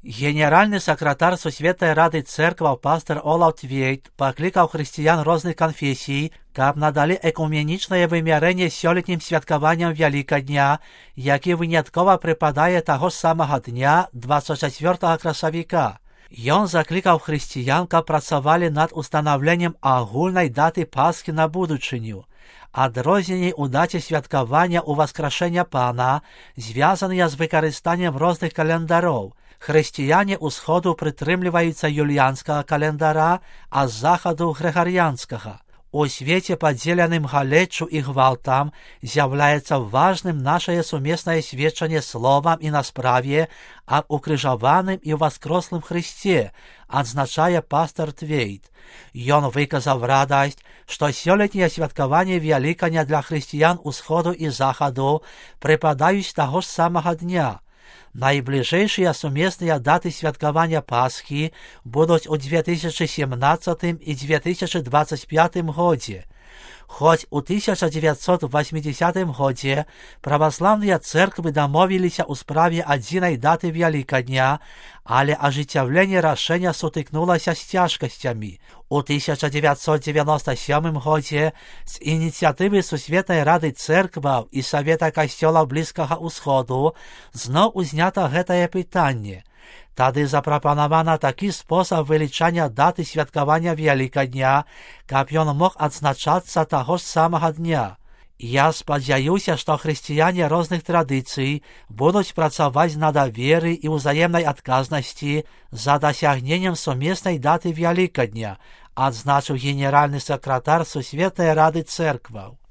Генеральный секретарь Сусветной Рады Церкваў пастор Олаф Твейт паклікаў хрысціян розных канфесій, каб надалі экуменічнае вымярэнне сёлетнім святкаванням Вялікадня, які выняткова прыпадае таго ж самага дня 24 красавіка. Ён заклікаў хрысціян, каб працавалі над устанаўленнем агульнай даты Пасхі на будучыню. Адрозненні ў даце святкавання ўваскрашэння Пана звязаныя з выкарыстаннем розных календароў. Хрысціяне ўсходу прытрымліваюцца юліянскага календара, а з захаду грыгарыянскага. У свеце, падзеленым галеччу і гвалтам, з'яўляецца важным нашае сумеснае сведчанне словам і на справе аб укрыжаваным і ўваскрослым Хрысце, адзначае пастор Твейт. Ён выказаў радасць, што сёлетняе святкаванне Вялікадня для хрысціян усходу і захаду прыпадаюць таго ж самага дня. Найбліжэйшыя сумесныя даты святкавання Пасхі будуць у 2017 і 2025 годзе. Хоць у 1980 годзе праваслаўныя цэрквы дамовіліся ў справе адзінай даты Вялікадня, але ажыццяўленне рашэння сутыкнулася з цяжкасцямі. У 1997 годзе з ініцыятывы Сусветнай Рады Цэркваў і Савета касцёлаў Блізкага ўсходу зноў узнята гэтае пытанне. Тады запрапанавана такі спосаб вылічання даты святкавання Вялікадня, каб ён мог адзначацца таго ж самага дня. Я спадзяюся, што хрысціяне розных традыцый будуць працаваць на даверы і ўзаемнай адказнасці за дасягненнем сумеснай даты Вялікадня, адзначыў генеральны сакратар Сусветнай Рады Цэркваў.